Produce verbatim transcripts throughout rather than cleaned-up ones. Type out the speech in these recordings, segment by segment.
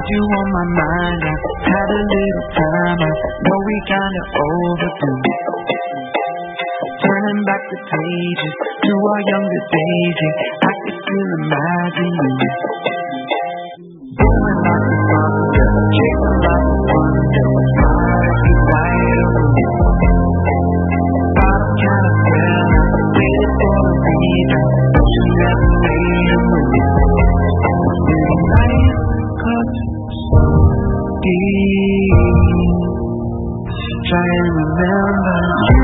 you on my mind. I had a little time, I know we kinda overdue. Turning back the pages to our younger days, yeah, I could still imagine you. Booming like a thunder, chasing like a wonder, hard as you light on me. Bottom kind of fell, waited for a reason, but you never made a move. Really nice, cut so deep. Try and remember you.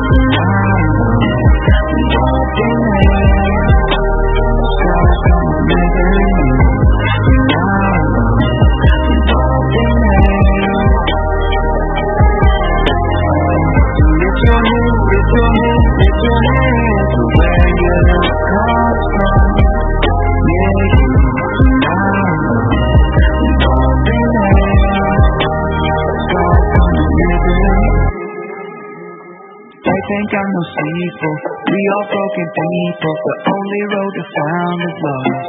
I think I'm no sequel. We all broken people. The only road to found is lost.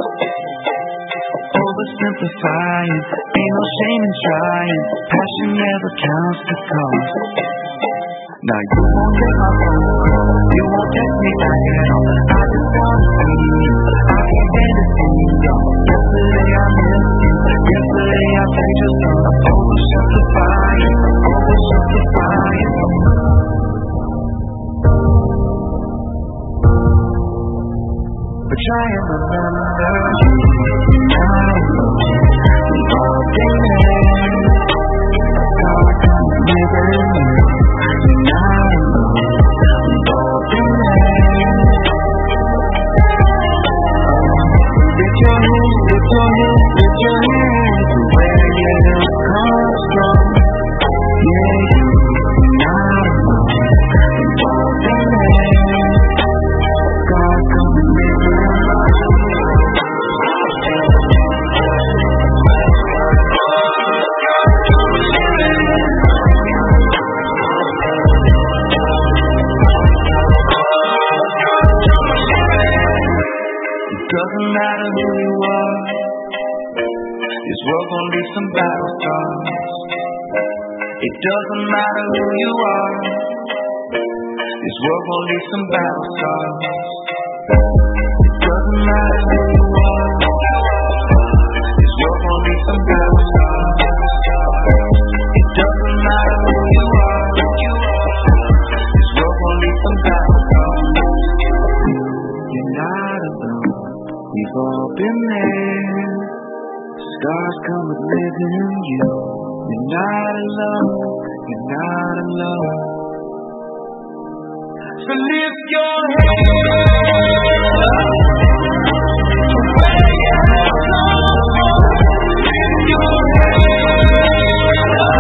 Oversimplifying, ain't no shame in trying. Passion never counts the cost. Now you won't get my phone call, you won't text me back at all. I just wanna see you, I can't stand to see you go. Yesterday I missed you, yesterday I played your song. Oversimplifying, oversimplifying. But try and remember you. Now we've all been there. God come never knew. Now we've all been there. Lift your hands, lift your hands, lift your hands to where you come from. Yeah, you. Now we've all been there. God come never knew. Doesn't matter who you are, this world gon' leave some battle scars. It doesn't matter who you are, this world gon' leave some battle scars. It doesn't matter who you are, this world gon' leave some battle scars. It doesn't matter who you are, this world gon' leave some battle scars. You're not alone. We've all been there. Scars come with living you. You're not alone. You're not alone. So lift your head up to where you belong. Lift your head up.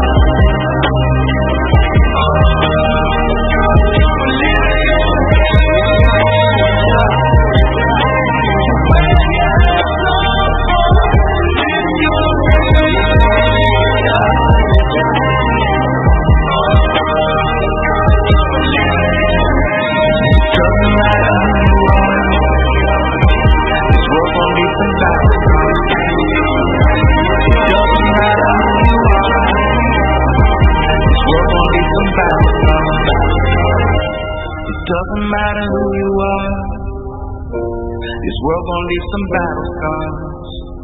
Doesn't matter who you are, this world gon' leave some battle scars.